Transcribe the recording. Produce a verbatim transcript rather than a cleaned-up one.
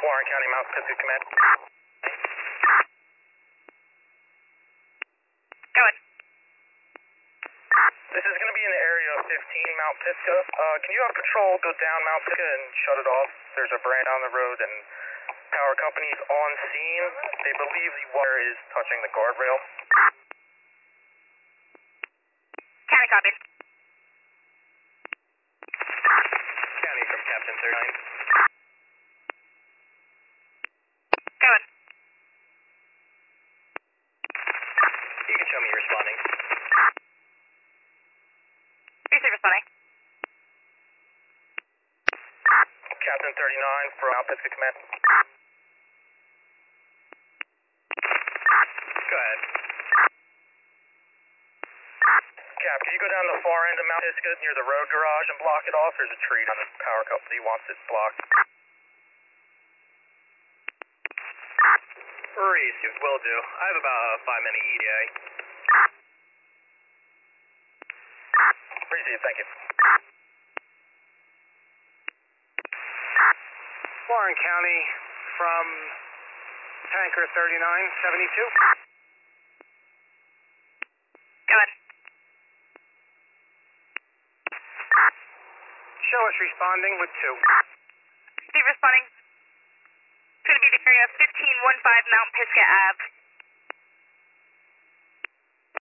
Warren County, Mount Pisgah Command. Go ahead. This is going to be in the area of fifteen Mount Pisgah. Uh, can you have patrol go down Mount Pisgah and shut it off? There's a brand on the road and power company's on scene. They believe the wire is touching the guardrail. County copies. County from Captain thirty-nine. Go ahead. You can show me responding. Receive responding. Captain thirty-nine from Mount Pisgah Command. Go ahead. Cap, can you go down the far end of Mount Pisgah near the road garage and block it off? There's a tree on the power company wants it blocked. Received, will do. I have about a five minute E D A. Received, thank you. Warren County from Tanker thirty-nine seventy-two. Go ahead. Show us responding with two. Receive responding. It's going to be the area of fifteen fifteen Mount Pisgah Ave.